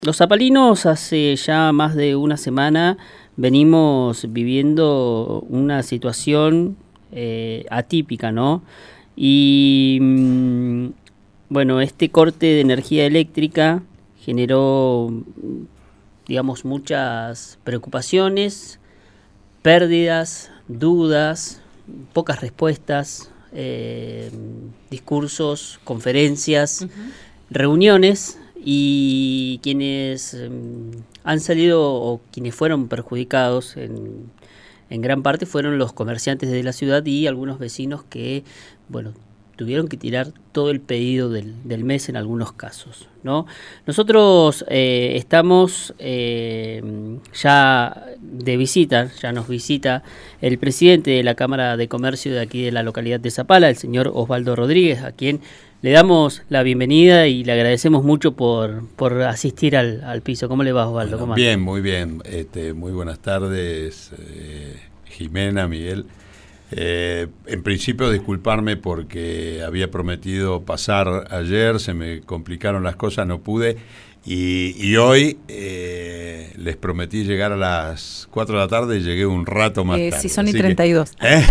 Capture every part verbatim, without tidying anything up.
Los zapalinos hace ya más de una semana venimos viviendo una situación eh, atípica, ¿no? Y mm, bueno, este corte de energía eléctrica generó, digamos, muchas preocupaciones, pérdidas, dudas, pocas respuestas, eh, discursos, conferencias, uh-huh. reuniones. Y quienes eh, han salido o quienes fueron perjudicados en, en gran parte fueron los comerciantes de la ciudad y algunos vecinos que, bueno, tuvieron que tirar todo el pedido del, del mes en algunos casos, ¿no? Nosotros eh, estamos eh, ya de visita, ya nos visita el presidente de la Cámara de Comercio de aquí de la localidad de Zapala, el señor Osvaldo Rodríguez, a quien le damos la bienvenida y le agradecemos mucho por, por asistir al, al piso. ¿Cómo le va, Osvaldo? Bueno, bien, muy bien. Este, muy buenas tardes, eh, Jimena, Miguel. Eh, en principio, disculparme porque había prometido pasar ayer, se me complicaron las cosas, no pude. Y, y hoy eh, les prometí llegar a las cuatro de la tarde y llegué un rato más eh, tarde. Sí, son y treinta y dos. Que, ¿eh?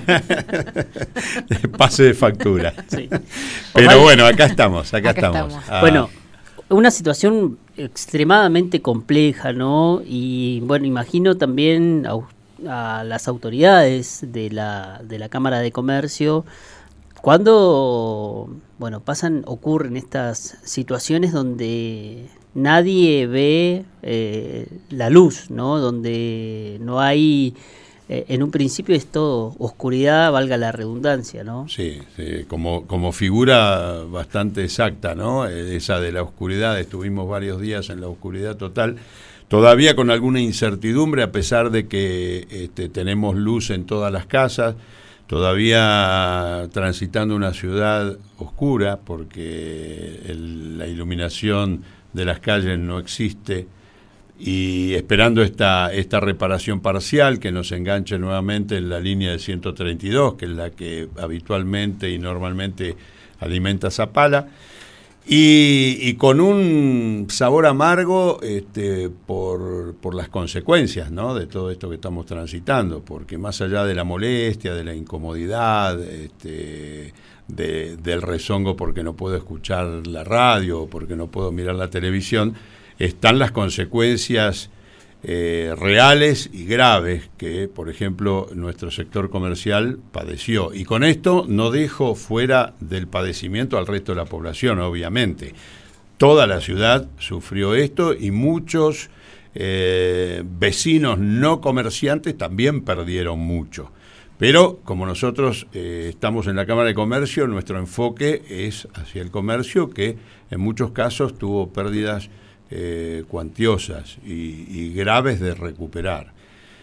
Pase de factura. Sí. Pero Ojalá. Bueno, acá estamos, acá, acá estamos. estamos. Ah. Bueno, una situación extremadamente compleja, ¿no? Y bueno, imagino también a, a las autoridades de la, de la Cámara de Comercio cuando, bueno, pasan, ocurren estas situaciones donde nadie ve eh, la luz, ¿no? Donde no hay, eh, en un principio es todo oscuridad, valga la redundancia, ¿no? Sí, sí, como, como figura bastante exacta, ¿no? Esa de la oscuridad, estuvimos varios días en la oscuridad total, todavía con alguna incertidumbre, a pesar de que este, tenemos luz en todas las casas, todavía transitando una ciudad oscura porque el, la iluminación de las calles no existe y esperando esta, esta reparación parcial que nos enganche nuevamente en la línea de ciento treinta y dos, que es la que habitualmente y normalmente alimenta Zapala. Y, y con un sabor amargo este, por, por las consecuencias, ¿no? De todo esto que estamos transitando, porque más allá de la molestia, de la incomodidad, este, de, del rezongo porque no puedo escuchar la radio, porque no puedo mirar la televisión, están las consecuencias eh, reales y graves que, por ejemplo, nuestro sector comercial padeció. Y con esto no dejo fuera del padecimiento al resto de la población, obviamente. Toda la ciudad sufrió esto y muchos eh, vecinos no comerciantes también perdieron mucho. Pero como nosotros eh, estamos en la Cámara de Comercio, nuestro enfoque es hacia el comercio, que en muchos casos tuvo pérdidas Eh, cuantiosas y, y graves de recuperar.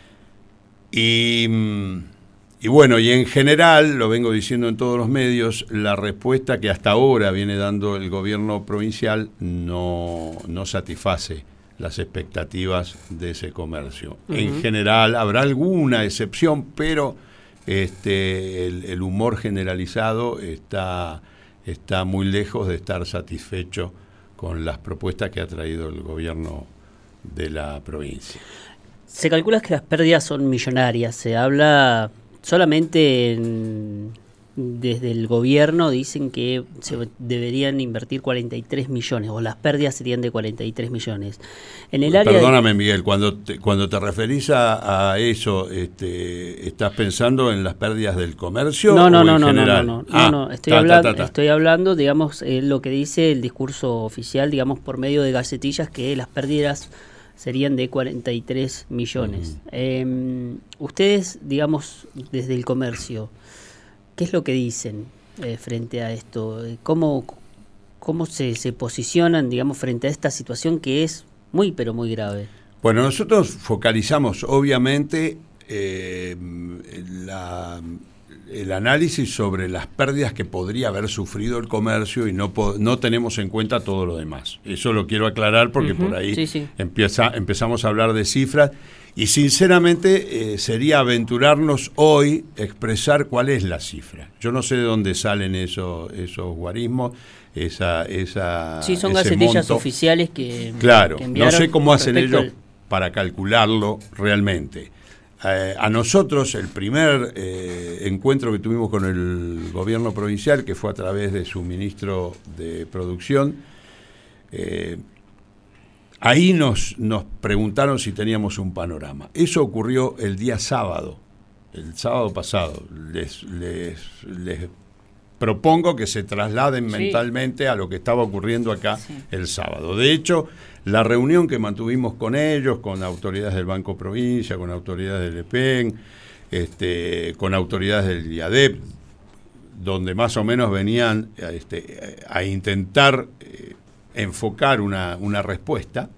Y, y bueno, y en general, lo vengo diciendo en todos los medios, la respuesta que hasta ahora viene dando el gobierno provincial no, no satisface las expectativas de ese comercio. Uh-huh. En general, habrá alguna excepción, pero este, el, el humor generalizado está, está muy lejos de estar satisfecho con las propuestas que ha traído el gobierno de la provincia. Se calcula que las pérdidas son millonarias, se habla solamente en, desde el gobierno, dicen que se deberían invertir cuarenta y tres millones, o las pérdidas serían de cuarenta y tres millones. En el área Perdóname, de... Miguel, cuando te, cuando te referís a, a eso, este, ¿estás pensando en las pérdidas del comercio no, no, o no, en no, general? no, no, no, ah, no, no, estoy, ta, hablando, ta, ta, ta. estoy hablando, digamos, eh, lo que dice el discurso oficial, digamos, por medio de gacetillas, que las pérdidas serían de cuarenta y tres millones. Uh-huh. Eh, ustedes, digamos, desde el comercio, ¿qué es lo que dicen eh, frente a esto? ¿Cómo, cómo se, se posicionan, digamos, frente a esta situación que es muy, pero muy grave? Bueno, nosotros focalizamos, obviamente, eh, la, el análisis sobre las pérdidas que podría haber sufrido el comercio y no, no tenemos en cuenta todo lo demás. Eso lo quiero aclarar porque uh-huh. por ahí sí, sí. Empieza, empezamos a hablar de cifras. Y sinceramente eh, sería aventurarnos hoy a expresar cuál es la cifra. Yo no sé de dónde salen esos, esos guarismos. esa esa Sí, son ese gacetillas monto. oficiales que Claro, que no enviaron sé cómo hacen respecto ellos al- para calcularlo realmente. Eh, a nosotros el primer eh, encuentro que tuvimos con el gobierno provincial, que fue a través de su ministro de Producción, eh, ahí nos, nos preguntaron si teníamos un panorama. Eso ocurrió el día sábado, el sábado pasado. Les, les, les propongo que se trasladen Sí. mentalmente a lo que estaba ocurriendo acá Sí. el sábado. De hecho, la reunión que mantuvimos con ellos, con autoridades del Banco Provincia, con autoridades del E P E N, este, con autoridades del IADEP, donde más o menos venían este, a intentar eh, enfocar una, una respuesta,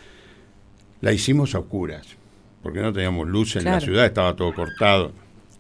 la hicimos a oscuras, porque no teníamos luz en Claro. la ciudad, estaba todo cortado.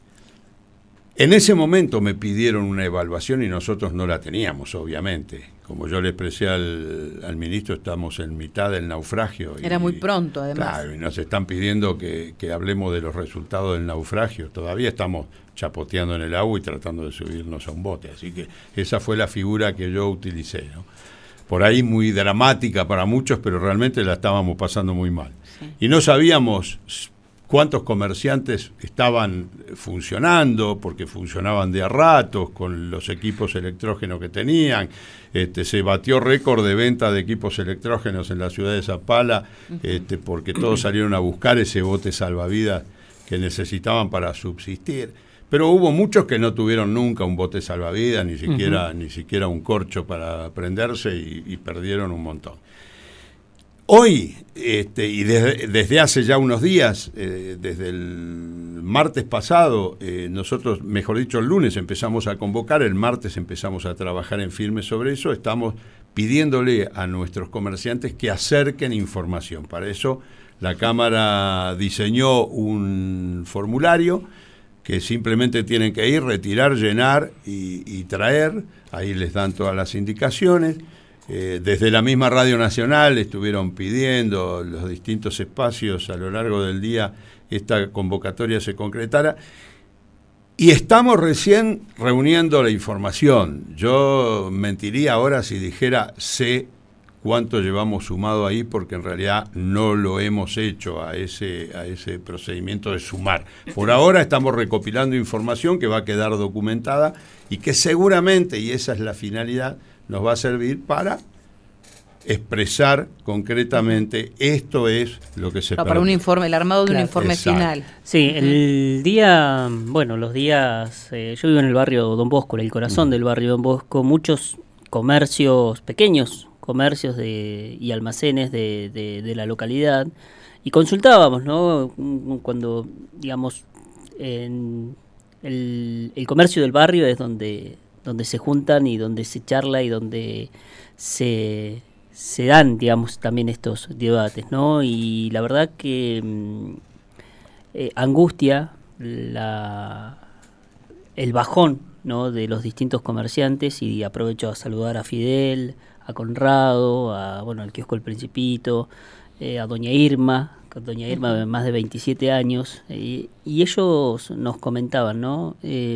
En ese momento me pidieron una evaluación y nosotros no la teníamos, obviamente. Como yo le expresé al, al ministro, estamos en mitad del naufragio. Era y, muy pronto, además. Claro, y nos están pidiendo que, que hablemos de los resultados del naufragio. Todavía estamos chapoteando en el agua y tratando de subirnos a un bote. Así que esa fue la figura que yo utilicé, ¿no? Por ahí muy dramática para muchos, pero realmente la estábamos pasando muy mal. Sí. Y no sabíamos cuántos comerciantes estaban funcionando, porque funcionaban de a ratos con los equipos electrógenos que tenían. Este, se batió récord de venta de equipos electrógenos en la ciudad de Zapala, uh-huh. este, porque todos salieron a buscar ese bote salvavidas que necesitaban para subsistir. Pero hubo muchos que no tuvieron nunca un bote salvavidas, ni siquiera, uh-huh. ni siquiera un corcho para prenderse y, y perdieron un montón. Hoy, este, y desde, desde hace ya unos días, eh, desde el martes pasado, eh, nosotros, mejor dicho, el lunes empezamos a convocar, el martes empezamos a trabajar en firme sobre eso, estamos pidiéndole a nuestros comerciantes que acerquen información. Para eso la Cámara diseñó un formulario que simplemente tienen que ir, retirar, llenar y, y traer, ahí les dan todas las indicaciones. Eh, desde la misma Radio Nacional estuvieron pidiendo los distintos espacios a lo largo del día esta convocatoria se concretara y estamos recién reuniendo la información. Yo mentiría ahora si dijera sé cuánto llevamos sumado ahí, porque en realidad no lo hemos hecho a ese, a ese procedimiento de sumar. Por ahora estamos recopilando información que va a quedar documentada y que seguramente, y esa es la finalidad, nos va a servir para expresar concretamente esto es lo que se no, para un informe, el armado de Claro. un informe Exacto. final. Sí, el día, bueno, los días, eh, yo vivo en el barrio Don Bosco, en el corazón Mm. del barrio Don Bosco, muchos comercios, pequeños comercios de, y almacenes de, de, de la localidad, y consultábamos, ¿no? Cuando, digamos, en el, el comercio del barrio es donde, donde se juntan y donde se charla y donde se... se dan, digamos, también estos debates, ¿no? Y la verdad que eh, angustia la, el bajón, ¿no?, de los distintos comerciantes, y aprovecho a saludar a Fidel, a Conrado, a, bueno, al kiosco El Principito, eh, a doña Irma, con doña Irma de más de veintisiete años, eh, y ellos nos comentaban, ¿no?, eh,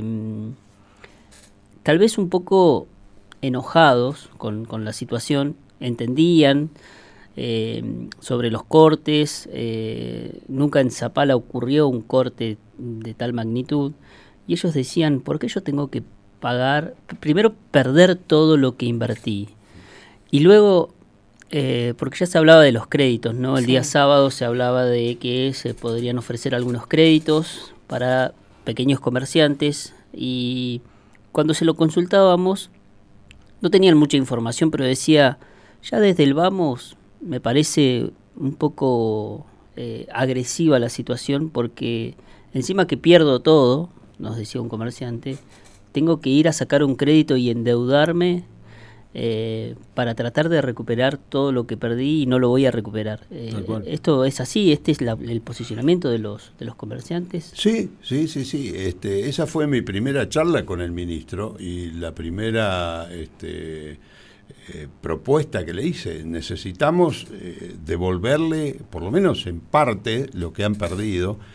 tal vez un poco enojados con, con la situación, entendían eh, sobre los cortes, eh, nunca en Zapala ocurrió un corte de tal magnitud, y ellos decían, ¿por qué yo tengo que pagar, primero perder todo lo que invertí? Y luego, eh, porque ya se hablaba de los créditos, ¿no? El Sí. día sábado se hablaba de que se podrían ofrecer algunos créditos para pequeños comerciantes, y cuando se lo consultábamos, no tenían mucha información, pero decía, ya desde el vamos me parece un poco eh, agresiva la situación, porque encima que pierdo todo, nos decía un comerciante, tengo que ir a sacar un crédito y endeudarme eh, para tratar de recuperar todo lo que perdí y no lo voy a recuperar. Eh, ¿Esto es así? ¿Este es la, el posicionamiento de los, de los comerciantes? Sí, sí, sí, sí. Este, esa fue mi primera charla con el ministro y la primera... Este, Eh, propuesta que le hice. Necesitamos eh, devolverle, por lo menos en parte, lo que han perdido,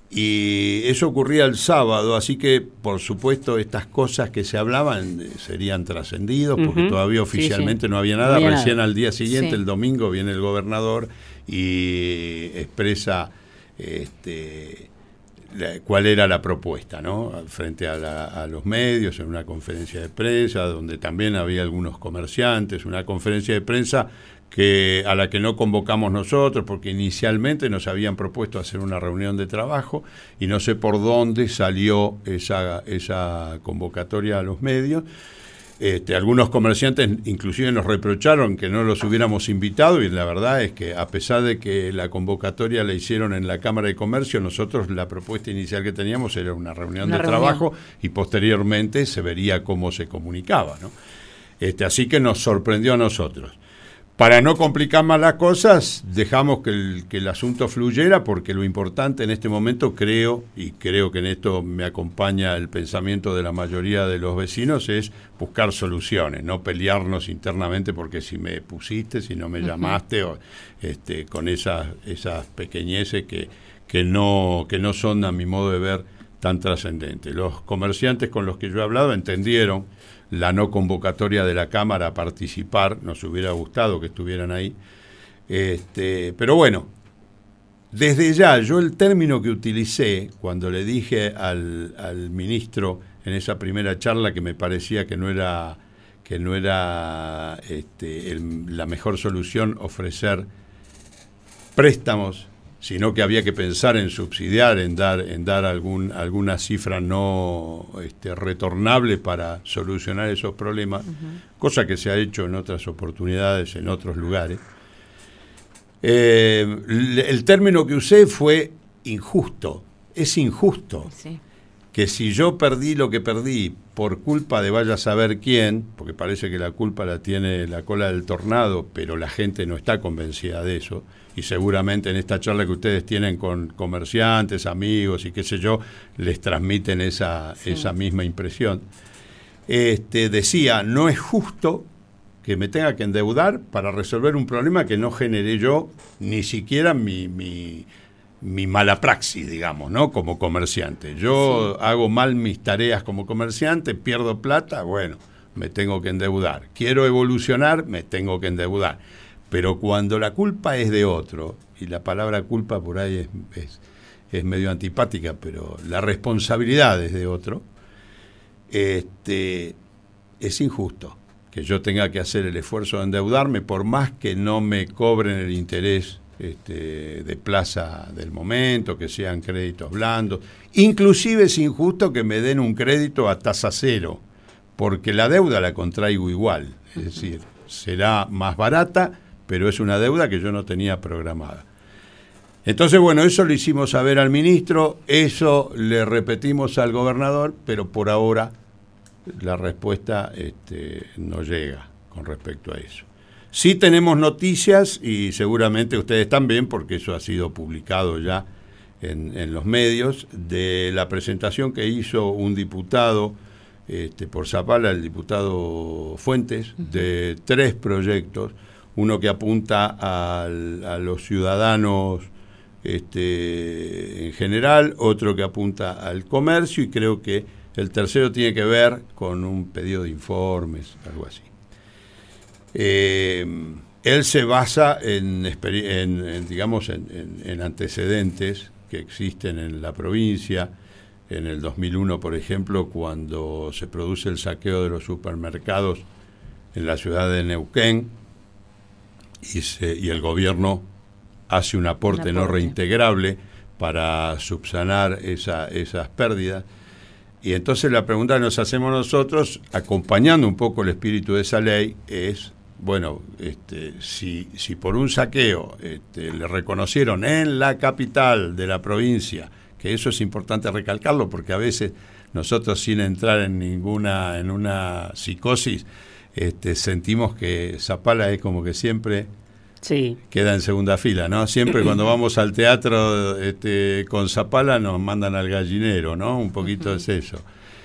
Y eso ocurría el sábado, así que, por supuesto, estas cosas que se hablaban eh, serían trascendidos, porque Uh-huh. todavía oficialmente Sí, sí. no había No nada. había Recién nada. al día siguiente, Sí. el domingo, viene el gobernador y expresa este, la, cuál era la propuesta, ¿no? Frente a, la, a los medios, en una conferencia de prensa, donde también había algunos comerciantes, una conferencia de prensa que a la que no convocamos nosotros, porque inicialmente nos habían propuesto hacer una reunión de trabajo y no sé por dónde salió esa, esa convocatoria a los medios. Este, algunos comerciantes inclusive nos reprocharon que no los hubiéramos invitado, y la verdad es que, a pesar de que la convocatoria la hicieron en la Cámara de Comercio, nosotros la propuesta inicial que teníamos era una reunión Una de reunión. trabajo, y posteriormente se vería cómo se comunicaba, ¿no? Este, así que nos sorprendió a nosotros. Para no complicar más las cosas, dejamos que el, que el asunto fluyera, porque lo importante en este momento, creo, y creo que en esto me acompaña el pensamiento de la mayoría de los vecinos, es buscar soluciones, no pelearnos internamente porque si me pusiste, si no me llamaste, o este, con esas, esas pequeñeces que, que, no, que no son, a mi modo de ver, tan trascendentes. Los comerciantes con los que yo he hablado entendieron la no convocatoria de la Cámara a participar, nos hubiera gustado que estuvieran ahí, este, pero bueno, desde ya, yo el término que utilicé cuando le dije al, al ministro en esa primera charla que me parecía que no era, que no era este, el, la mejor solución ofrecer préstamos, sino que había que pensar en subsidiar, en dar, en dar algún, alguna cifra no este, retornable para solucionar esos problemas, uh-huh. cosa que se ha hecho en otras oportunidades, en otros lugares. Eh, el término que usé fue injusto. Es injusto Sí. que si yo perdí lo que perdí por culpa de vaya a saber quién, porque parece que la culpa la tiene la cola del tornado, pero la gente no está convencida de eso, y seguramente en esta charla que ustedes tienen con comerciantes, amigos y qué sé yo, les transmiten esa, sí. esa misma impresión. Este, decía, no es justo que me tenga que endeudar para resolver un problema que no generé yo, ni siquiera mi, mi, mi mala praxis, digamos, ¿no? Como comerciante. Yo sí. hago mal mis tareas como comerciante, pierdo plata, bueno, me tengo que endeudar. Quiero evolucionar, me tengo que endeudar. Pero cuando la culpa es de otro, y la palabra culpa por ahí es, es, es medio antipática, pero la responsabilidad es de otro, este, es injusto que yo tenga que hacer el esfuerzo de endeudarme, por más que no me cobren el interés este, de plaza del momento, que sean créditos blandos. Inclusive es injusto que me den un crédito a tasa cero, porque la deuda la contraigo igual, es decir, será más barata, pero es una deuda que yo no tenía programada. Entonces, bueno, eso lo hicimos saber al ministro, eso le repetimos al gobernador, pero por ahora la respuesta este, no llega con respecto a eso. Sí tenemos noticias, y seguramente ustedes también, porque eso ha sido publicado ya en, en los medios, de la presentación que hizo un diputado este, por Zapala, el diputado Fuentes, de tres proyectos. Uno que apunta al, a los ciudadanos este, en general, otro que apunta al comercio, y creo que el tercero tiene que ver con un pedido de informes, algo así. Eh, él se basa en, en, en digamos, en, en, en antecedentes que existen en la provincia. En el dos mil uno, por ejemplo, cuando se produce el saqueo de los supermercados en la ciudad de Neuquén, Y, se, y el gobierno hace un aporte, un aporte no reintegrable para subsanar esa, esas pérdidas. Y entonces la pregunta que nos hacemos nosotros, acompañando un poco el espíritu de esa ley, es, bueno, este, si, si por un saqueo este, le reconocieron en la capital de la provincia, que eso es importante recalcarlo, porque a veces nosotros, sin entrar en ninguna, en una psicosis, Este, sentimos que Zapala es como que siempre sí. queda en segunda fila, ¿no? Siempre cuando vamos al teatro este, con Zapala nos mandan al gallinero, ¿no? Un poquito uh-huh. es eso.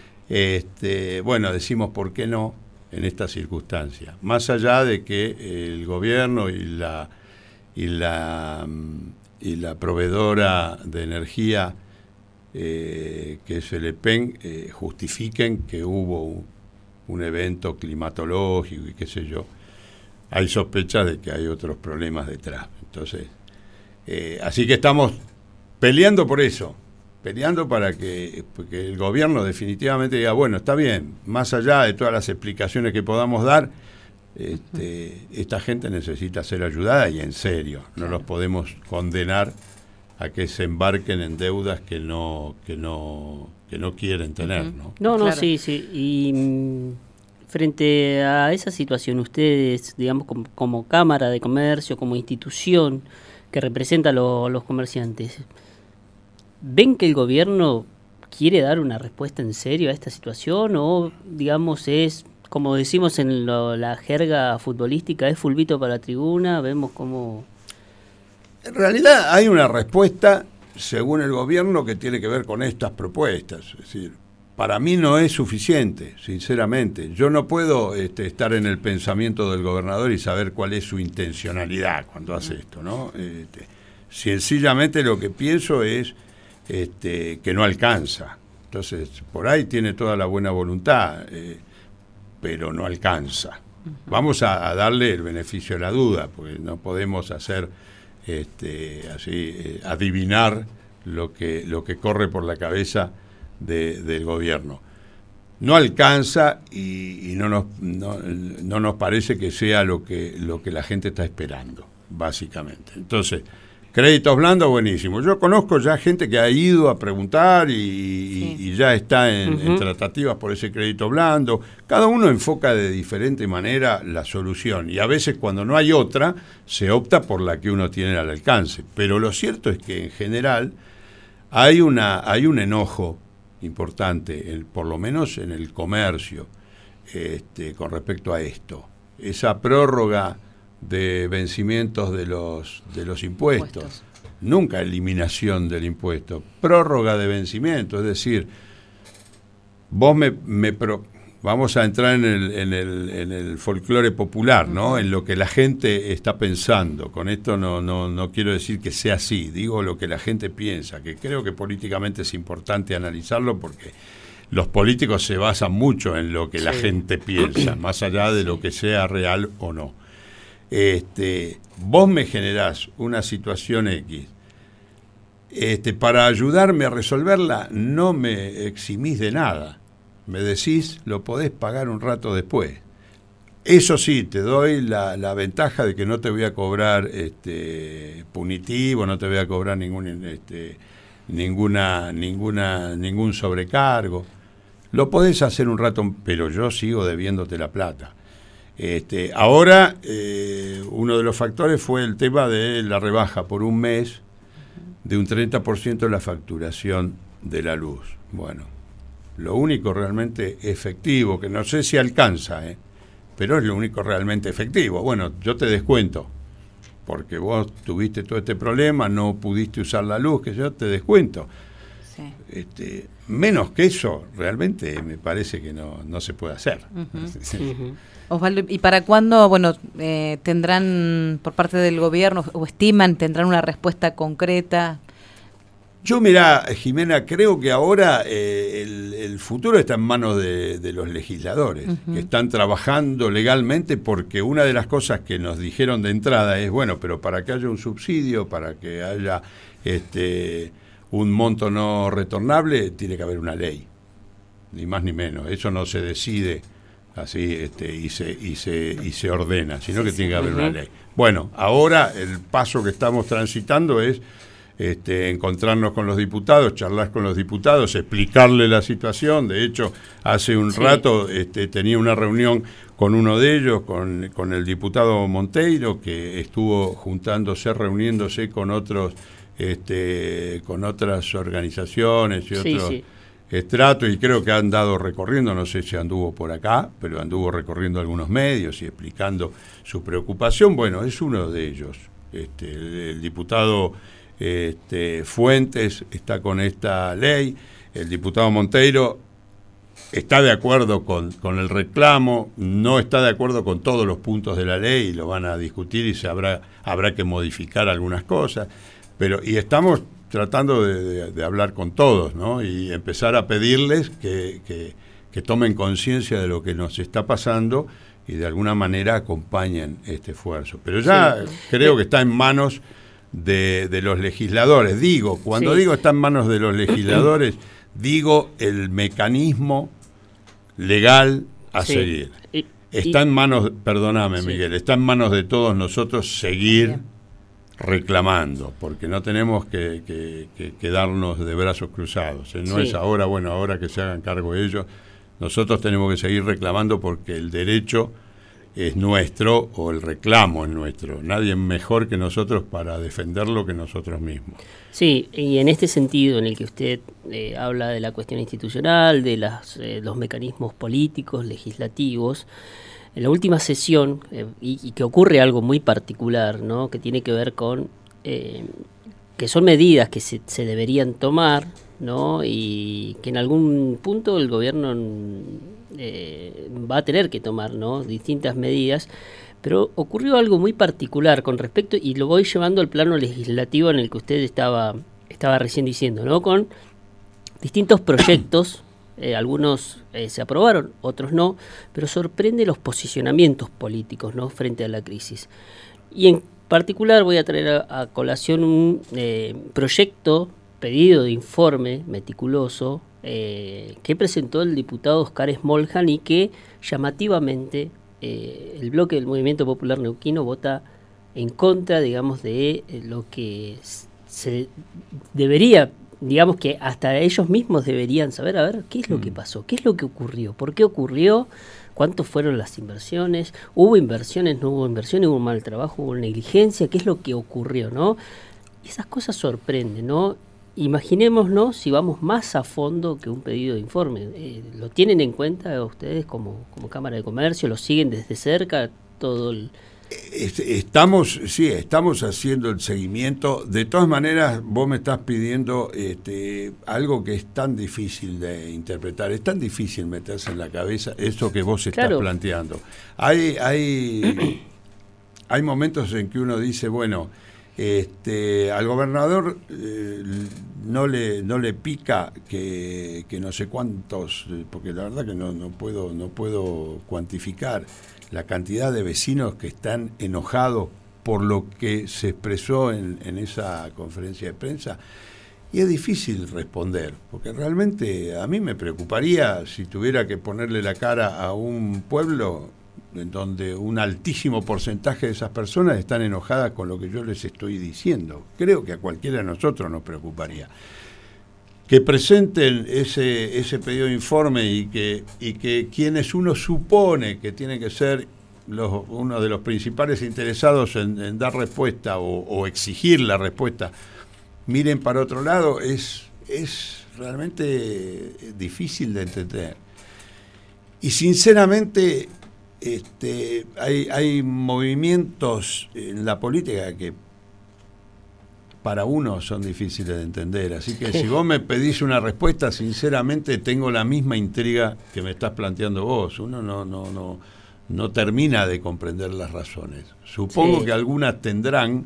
Este, bueno, decimos por qué no en esta circunstancia. Más allá de que el gobierno y la, y la, y la proveedora de energía eh, que es el E P E N, eh, justifiquen que hubo un, un evento climatológico y qué sé yo. Hay sospechas de que hay otros problemas detrás. Entonces, eh, así que estamos peleando por eso, peleando para que, que el gobierno definitivamente diga, bueno, está bien, más allá de todas las explicaciones que podamos dar, este, esta gente necesita ser ayudada y en serio, no los podemos condenar a que se embarquen en deudas que no que no que no quieren tener, ¿no? No, no, Claro. sí, sí. Y mm, frente a esa situación, ustedes, digamos, como, como Cámara de Comercio, como institución que representa a lo- los comerciantes, ¿ven que el gobierno quiere dar una respuesta en serio a esta situación o, digamos, es, como decimos en lo- la jerga futbolística, es fulbito para la tribuna? Vemos cómo... En realidad hay una respuesta, según el gobierno, que tiene que ver con estas propuestas. Es decir, para mí no es suficiente, sinceramente. Yo no puedo este, estar en el pensamiento del gobernador y saber cuál es su intencionalidad cuando hace esto, ¿no? Este, sencillamente lo que pienso es este, que no alcanza. Entonces, por ahí tiene toda la buena voluntad, eh, pero no alcanza. Vamos a, a darle el beneficio de la duda, porque no podemos hacer este, así eh, adivinar lo que lo que corre por la cabeza de, del gobierno. No alcanza y, y no nos no, no nos parece que sea lo que lo que la gente está esperando, básicamente. Entonces, créditos blandos, buenísimo. Yo conozco ya gente que ha ido a preguntar y, Sí. y, y ya está en, Uh-huh. en tratativas por ese crédito blando. Cada uno enfoca de diferente manera la solución y a veces cuando no hay otra se opta por la que uno tiene al alcance. Pero lo cierto es que en general hay una hay un enojo importante, en, por lo menos en el comercio, este, con respecto a esto. Esa prórroga de vencimientos de los de los impuestos. Impuestos. Nunca eliminación del impuesto, prórroga de vencimiento, es decir, vos me, me pro, vamos a entrar en el, en el, en el folclore popular, ¿no? En lo que la gente está pensando. Con esto no, no, no quiero decir que sea así, digo lo que la gente piensa, que creo que políticamente es importante analizarlo porque los políticos se basan mucho en lo que la Sí. gente piensa, más allá de lo que sea real o no. Este, vos me generás una situación X, este, para ayudarme a resolverla no me eximís de nada, me decís lo podés pagar un rato después. Eso sí, te doy la, la ventaja de que no te voy a cobrar este, punitivo, no te voy a cobrar ningún, este, ninguna, ninguna, ningún sobrecargo. Lo podés hacer un rato, pero yo sigo debiéndote la plata. Este, ahora, eh, uno de los factores fue el tema de la rebaja por un mes de un treinta por ciento de la facturación de la luz. Bueno, lo único realmente efectivo, que no sé si alcanza, ¿eh? pero es lo único realmente efectivo. Bueno, yo te descuento, porque vos tuviste todo este problema, no pudiste usar la luz, que yo te descuento. Sí. Este, menos que eso, realmente me parece que no, no se puede hacer. Ujú. Sí. Ujú. Osvaldo, ¿y para cuándo, bueno, eh, tendrán por parte del gobierno o estiman, tendrán una respuesta concreta? Yo, mirá, Jimena, creo que ahora eh, el, el futuro está en manos de, de los legisladores, Ujú. que están trabajando legalmente, porque una de las cosas que nos dijeron de entrada es, bueno, pero para que haya un subsidio, para que haya este un monto no retornable, tiene que haber una ley, ni más ni menos. Eso no se decide así este, y se y se y se ordena, sino que tiene que haber una ley. Bueno, ahora el paso que estamos transitando es este, encontrarnos con los diputados, charlar con los diputados, explicarle la situación. De hecho, hace un Sí. rato este, tenía una reunión con uno de ellos, con, con el diputado Monteiro, que estuvo juntándose, reuniéndose con otros, este, con otras organizaciones y Sí, otros sí. estratos, y creo que ha andado recorriendo, no sé si anduvo por acá, pero anduvo recorriendo algunos medios y explicando su preocupación. Bueno, es uno de ellos. Este, el, el diputado este, Fuentes está con esta ley, el diputado Monteiro está de acuerdo con, con el reclamo, no está de acuerdo con todos los puntos de la ley, y lo van a discutir y se habrá, habrá que modificar algunas cosas, pero y estamos tratando de, de, de hablar con todos, ¿no? Y empezar a pedirles que, que, que tomen conciencia de lo que nos está pasando y de alguna manera acompañen este esfuerzo. Pero ya sí. creo que está en manos de, de los legisladores. Digo, cuando sí. digo está en manos de los legisladores, digo el mecanismo legal a sí. seguir. Y, está y, en manos, perdóname sí. Miguel, está en manos de todos nosotros seguir Bien. reclamando, porque no tenemos que, que, que quedarnos de brazos cruzados. ¿eh? No sí. es ahora, bueno, ahora que se hagan cargo ellos. Nosotros tenemos que seguir reclamando porque el derecho es nuestro o el reclamo es nuestro. Nadie mejor que nosotros para defenderlo que nosotros mismos. Sí, y en este sentido en el que usted eh, habla de la cuestión institucional, de las, eh, los mecanismos políticos, legislativos, en la última sesión, eh, y, y que ocurre algo muy particular, ¿no? Que tiene que ver con eh, que son medidas que se, se deberían tomar, ¿no? Y que en algún punto el gobierno eh, va a tener que tomar, ¿no? distintas medidas, pero ocurrió algo muy particular con respecto, y lo voy llevando al plano legislativo en el que usted estaba, estaba recién diciendo, ¿no? Con distintos proyectos, eh, algunos eh, se aprobaron, otros no, pero sorprende los posicionamientos políticos, ¿no? frente a la crisis. Y en particular voy a traer a, a colación un eh, proyecto pedido de informe meticuloso eh, que presentó el diputado Oscar Smoljan y que llamativamente eh, el bloque del Movimiento Popular Neuquino vota en contra, digamos, de eh, lo que se debería, digamos que hasta ellos mismos deberían saber, a ver, qué es lo que pasó, qué es lo que ocurrió, por qué ocurrió, cuánto fueron las inversiones, hubo inversiones, no hubo inversiones, hubo mal trabajo, hubo negligencia, qué es lo que ocurrió, ¿no? Y esas cosas sorprenden, ¿no? Imaginémonos si vamos más a fondo que un pedido de informe. Eh, ¿Lo tienen en cuenta ustedes como, como Cámara de Comercio? ¿Lo siguen desde cerca todo el...? Estamos, sí, estamos haciendo el seguimiento. De todas maneras, vos me estás pidiendo este, algo que es tan difícil de interpretar, es tan difícil meterse en la cabeza eso que vos estás claro. planteando. Hay, hay, hay momentos en que uno dice, bueno, este, al gobernador eh, no le no le pica que, que no sé cuántos, porque la verdad que no, no puedo no puedo cuantificar la cantidad de vecinos que están enojados por lo que se expresó en, en esa conferencia de prensa, y es difícil responder, porque realmente a mí me preocuparía si tuviera que ponerle la cara a un pueblo en donde un altísimo porcentaje de esas personas están enojadas con lo que yo les estoy diciendo. Creo que a cualquiera de nosotros nos preocuparía. Que presenten ese ese pedido de informe y que y que quienes uno supone que tienen que ser los uno de los principales interesados en, en dar respuesta o, o exigir la respuesta miren para otro lado es es realmente difícil de entender. Y sinceramente este hay hay movimientos en la política que para uno son difíciles de entender, así que si vos me pedís una respuesta, sinceramente tengo la misma intriga que me estás planteando vos. Uno no no no no termina de comprender las razones. Supongo sí. que algunas tendrán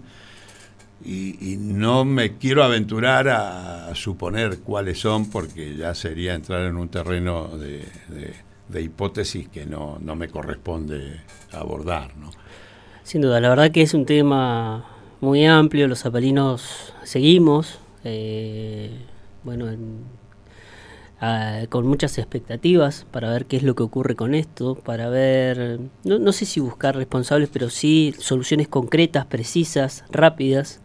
y, y no me quiero aventurar a, a suponer cuáles son, porque ya sería entrar en un terreno de, de, de hipótesis que no no me corresponde abordar, ¿no? Sin duda, la verdad que es un tema muy amplio. Los zapalinos seguimos, eh, bueno, en, a, con muchas expectativas para ver qué es lo que ocurre con esto, para ver, no, no sé si buscar responsables, pero sí soluciones concretas, precisas, rápidas.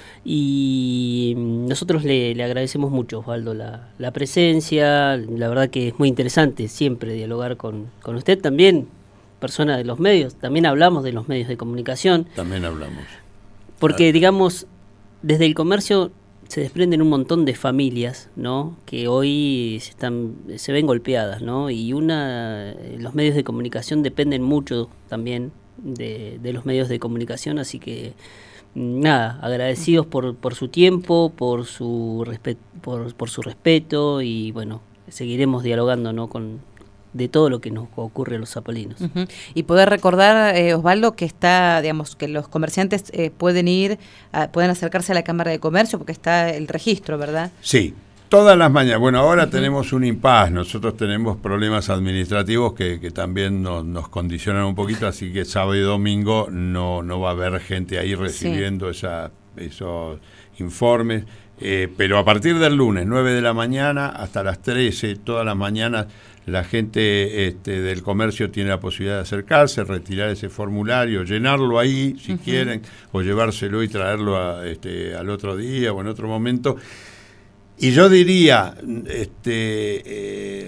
Y nosotros le, le agradecemos mucho, Osvaldo, la, la presencia. La verdad que es muy interesante siempre dialogar con, con usted también, persona de los medios. También hablamos de los medios de comunicación. También hablamos. Porque, digamos, desde el comercio se desprenden un montón de familias, ¿no? Que hoy se están se ven golpeadas, ¿no? Y una los medios de comunicación dependen mucho también de, de los medios de comunicación, así que nada, agradecidos por, por su tiempo, por su respeto, por, por su respeto, y bueno, seguiremos dialogando, ¿no? con de todo lo que nos ocurre a los zapolinos. Uh-huh. Y poder recordar, eh, Osvaldo, que está, digamos, que los comerciantes eh, pueden ir, a, pueden acercarse a la Cámara de Comercio porque está el registro, ¿verdad? Sí. Todas las mañanas. Bueno, ahora uh-huh. tenemos un impas, nosotros tenemos problemas administrativos que, que también nos, nos condicionan un poquito, así que sábado y domingo no, no va a haber gente ahí recibiendo sí. esa, esos informes, eh, pero a partir del lunes, nueve de la mañana hasta las trece, todas las mañanas, la gente este, del comercio tiene la posibilidad de acercarse, retirar ese formulario, llenarlo ahí si uh-huh. quieren, o llevárselo y traerlo a, este, al otro día o en otro momento. Y yo diría, este, eh,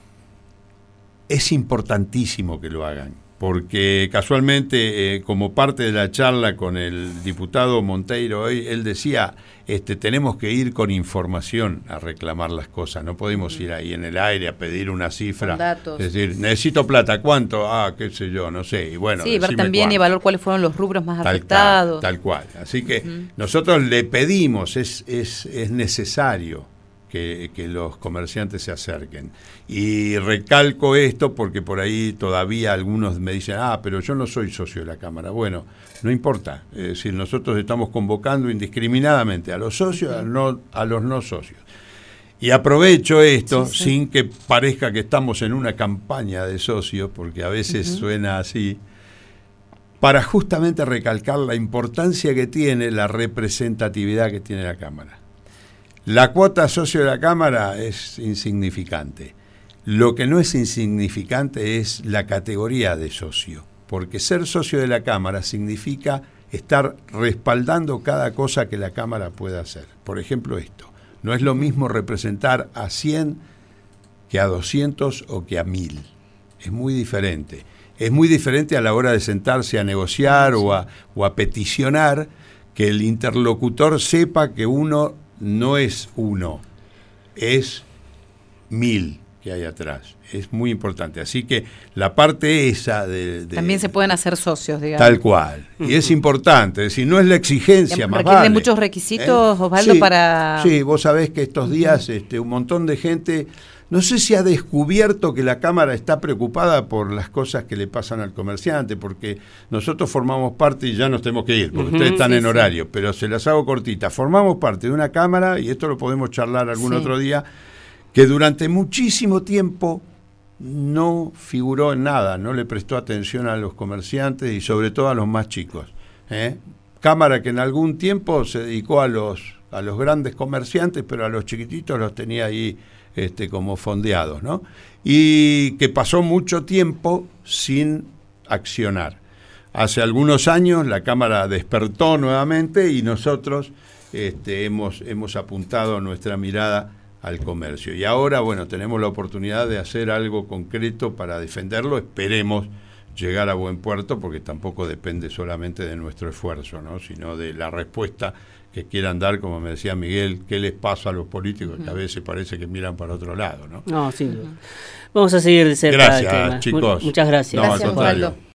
es importantísimo que lo hagan, porque casualmente, eh, como parte de la charla con el diputado Monteiro hoy, él decía, este, tenemos que ir con información a reclamar las cosas, no podemos uh-huh. ir ahí en el aire a pedir una cifra, con datos. Es decir, necesito plata, ¿cuánto? Ah, qué sé yo, no sé, y bueno. Sí, ver también cuánto. Y evaluar cuáles fueron los rubros más tal afectados. Tal, tal cual, así que uh-huh. nosotros le pedimos, es, es, es necesario Que, que los comerciantes se acerquen. Y recalco esto porque por ahí todavía algunos me dicen, ah, pero yo no soy socio de la Cámara. Bueno, no importa, es decir, nosotros estamos convocando indiscriminadamente a los socios, a, no, a los no socios. Y aprovecho esto, sí, sí. sin que parezca que estamos en una campaña de socios, porque a veces uh-huh. suena así, para justamente recalcar la importancia que tiene la representatividad que tiene la Cámara. La cuota socio de la Cámara es insignificante. Lo que no es insignificante es la categoría de socio, porque ser socio de la Cámara significa estar respaldando cada cosa que la Cámara pueda hacer. Por ejemplo, esto. No es lo mismo representar a cien que a doscientos o que a mil. Es muy diferente. Es muy diferente a la hora de sentarse a negociar sí. o, a, o a peticionar, que el interlocutor sepa que uno no es uno, es mil que hay atrás. Es muy importante. Así que la parte esa de... de también se pueden hacer socios, digamos. Tal cual. Y es importante. Es decir, no es la exigencia, más requiere vale. muchos requisitos, ¿eh? Osvaldo, sí, para... Sí, vos sabés que estos días este, un montón de gente... No sé si ha descubierto que la Cámara está preocupada por las cosas que le pasan al comerciante, porque nosotros formamos parte, y ya nos tenemos que ir, porque uh-huh, ustedes están sí, en horario, sí. pero se las hago cortitas. Formamos parte de una Cámara, y esto lo podemos charlar algún sí. otro día, que durante muchísimo tiempo no figuró en nada, no le prestó atención a los comerciantes y sobre todo a los más chicos. ¿eh? Cámara que en algún tiempo se dedicó a los, a los grandes comerciantes, pero a los chiquititos los tenía ahí Este, como fondeados, ¿no? Y que pasó mucho tiempo sin accionar. Hace algunos años la Cámara despertó nuevamente y nosotros este, hemos, hemos apuntado nuestra mirada al comercio. Y ahora, bueno, tenemos la oportunidad de hacer algo concreto para defenderlo. Esperemos llegar a buen puerto, porque tampoco depende solamente de nuestro esfuerzo, ¿no? Sino de la respuesta que quieran dar, como me decía Miguel, qué les pasa a los políticos, uh-huh. que a veces parece que miran para otro lado, ¿no? No, sin duda. Vamos a seguir de cerca. Gracias, chicos. Muchas gracias. No, gracias, Osvaldo.